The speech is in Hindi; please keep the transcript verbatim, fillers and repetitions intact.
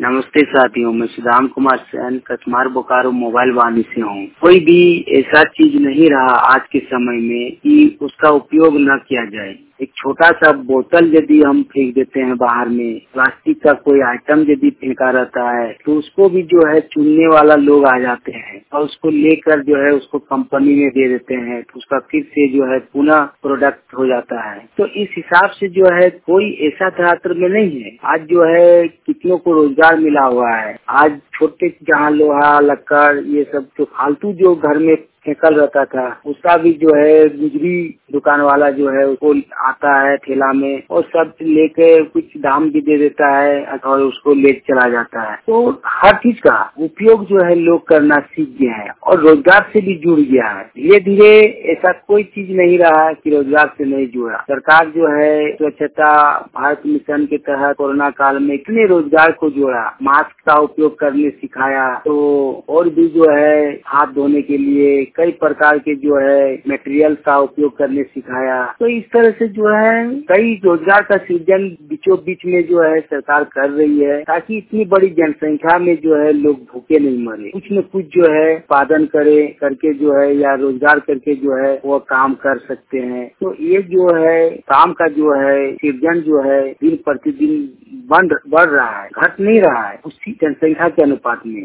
नमस्ते साथियों, मैं सुदाम कुमार सैन कचमार बोकारो मोबाइल वाणी से हूँ। कोई भी ऐसा चीज नहीं रहा आज के समय में कि उसका उपयोग न किया जाए। एक छोटा सा बोतल यदि हम फेंक देते हैं बाहर में, प्लास्टिक का कोई आइटम यदि फेंका रहता है तो उसको भी जो है चुनने वाला लोग आ जाते हैं और उसको लेकर जो है उसको कंपनी में दे देते हैं, तो उसका फिर से जो है पुनः प्रोडक्ट हो जाता है। तो इस हिसाब से जो है कोई ऐसा छात्र में नहीं है। आज जो है कितनों को रोजगार मिला हुआ है। आज छोटे जहाँ लोहा लक्कड़ ये सब जो फालतू जो घर में फेंकल रहता था उसका भी जो है गुजरी दुकान वाला जो है उसको आता है ठेला में और सब लेके कुछ दाम भी दे देता है और उसको ले चला जाता है। तो हर चीज का उपयोग जो है लोग करना सीख गए हैं और रोजगार से भी जुड़ गया है। धीरे धीरे ऐसा कोई चीज नहीं रहा कि रोजगार से नहीं जुड़ा। सरकार जो है स्वच्छता भारत मिशन के तहत कोरोना काल में इतने रोजगार को जोड़ा, मास्क का उपयोग करने सिखाया, तो और भी जो है हाथ धोने के लिए कई प्रकार के जो है मटेरियल का उपयोग करने सिखाया। तो इस तरह से जो है कई रोजगार का सृजन बीचों बीच में जो है सरकार कर रही है, ताकि इतनी बड़ी जनसंख्या में जो है लोग भूखे नहीं मरे। कुछ न कुछ जो है उत्पादन करे करके जो है या रोजगार करके जो है वो काम कर सकते हैं। तो ये जो है काम का जो है सृजन जो है दिन प्रतिदिन बढ़ बढ़ रहा है, घट नहीं रहा है उसी जनसंख्या के अनुपात में।